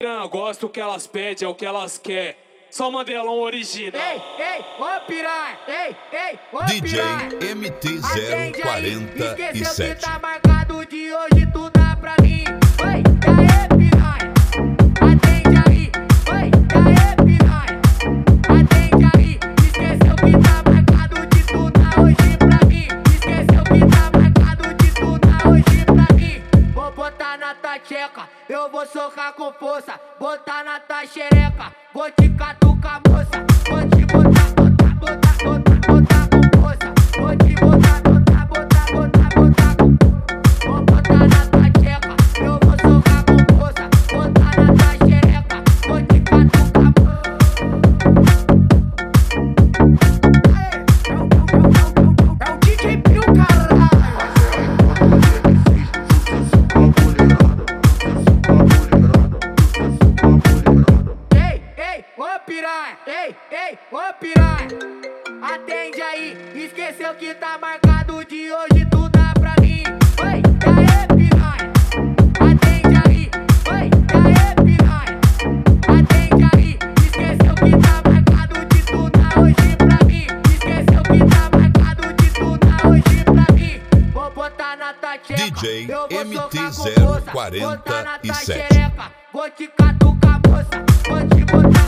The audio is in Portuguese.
piranha gosta, o que elas pedem é o que elas querem. Só Mandelão original. Ei, ô piranha, ô DJ piranha. MT047. Esqueceu que tá marcado de hoje, tu dá pra mim. Oi, e aí, piranha? Atende aí. Oi, e aí, piranha? Atende aí. Esqueceu que tá marcado de tu dar hoje pra mim. Esqueceu que tá marcado de tu dar hoje pra mim. Vou botar na tua tcheca, eu vou socar com força. Botar na tua xereca, vou te catucar, moça. Vou te botar com força. Vou te botar com. Vou botar na tua tcheca, eu vou socar com força. Botar na tua xereca, vou te catucar, moça. É o DJ Pio, caralho. Ô piranha, atende aí. Esqueceu que tá marcado de hoje, tu dá pra mim. Oi, e aí, piranha? Atende aí. Oi, e aí, piranha? Atende aí. Esqueceu que tá marcado de tu dar hoje pra mim. Esqueceu que tá marcado de tu dar hoje pra mim. Vou botar na tua tcheca, DJ eu vou socar com força. Botar na tua MT047. xereca, vou te catucar, moça. Vou te botar